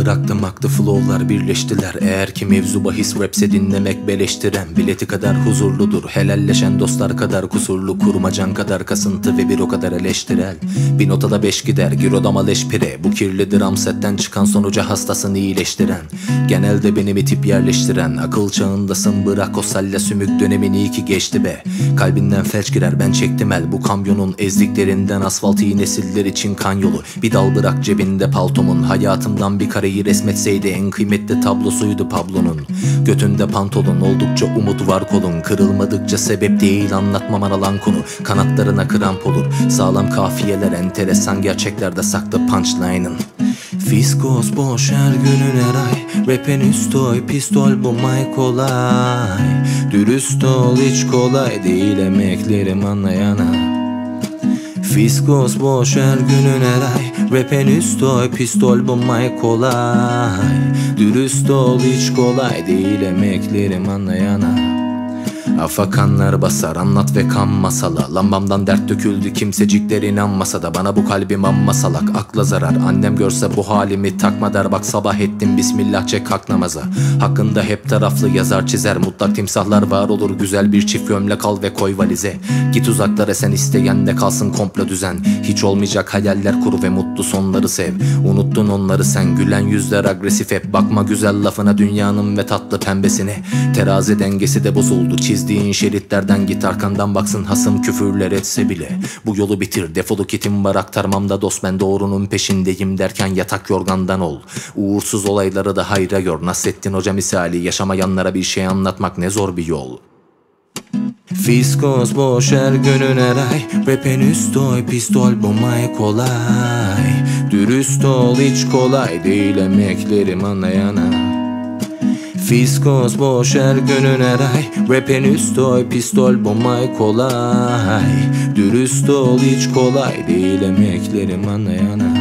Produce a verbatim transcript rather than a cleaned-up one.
bıraktım aktı flowlar birleştiler. Eğer ki mevzu bahis rapse dinlemek beleştiren, bileti kadar huzurludur helalleşen dostlar kadar kusurlu, kurmacan kadar kasıntı ve bir o kadar eleştirel. Bir notada beş gider gir odama leşpire, bu kirli dram setten çıkan sonuca hastasını iyileştiren, genelde benim itip yerleştiren. Akıl çağındasın bırak o salla sümük dönemin iyi ki geçti be. Kalbinden felç girer ben çektim el bu kamyonun ezdiklerinden, asfalt iyi nesiller için kan yolu. Bir dal bırak cebinde paltomun, hayatımdan bir kareyi resmetseydi en kıymetli tablosuydu Pablo'nun. Götünde pantolon oldukça umut var kolun, kırılmadıkça sebep değil anlatmam aralan konu. Kanatlarına kramp olur sağlam kafiyeler, enteresan gerçeklerde saklı punchline'ın. Fiskos boş her günün her ay, rap'in üstoy pistol bulmay kolay. Dürüst ol hiç kolay değil emeklerim anlayana. Fiskos boş her günün her ay, rap'in üstoy pistol bulmay kolay. Dürüst ol hiç kolay değil emeklerim anlayana. Afakanlar basar anlat ve kan masala, lambamdan dert döküldü kimsecikler inanmasa da, bana bu kalbim amma salak akla zarar. Annem görse bu halimi takma der, bak sabah ettim bismillah çek kalk namaza. Hakkında hep taraflı yazar çizer, mutlak timsahlar var olur, güzel bir çift gömlek al ve koy valize. Git uzaklara sen isteyen de kalsın komplo düzen, hiç olmayacak hayaller kur ve mutlu sonları sev. Unuttun onları sen, gülen yüzler agresif hep, bakma güzel lafına dünyanın ve tatlı pembesine. Terazi dengesi de bozuldu çizdiğin şeritlerden, git arkandan baksın hasım küfürler etse bile. Bu yolu bitir defolu kitim var aktarmam da dost, ben doğrunun peşindeyim derken yatak yorgandan ol. Uğursuz olayları da hayra gör, Nasrettin Hoca misali yaşamayanlara bir şey anlatmak ne zor bir yol. Fiskos boş her günün her ay, rap'in üstoy pistol bulmay kolay. Dürüst ol hiç kolay değil emeklerim anlayana. Fiskos boş her günün her ay, rap'in üstoy pistol bulmay kolay. Dürüst ol hiç kolay değil emeklerim anlayana.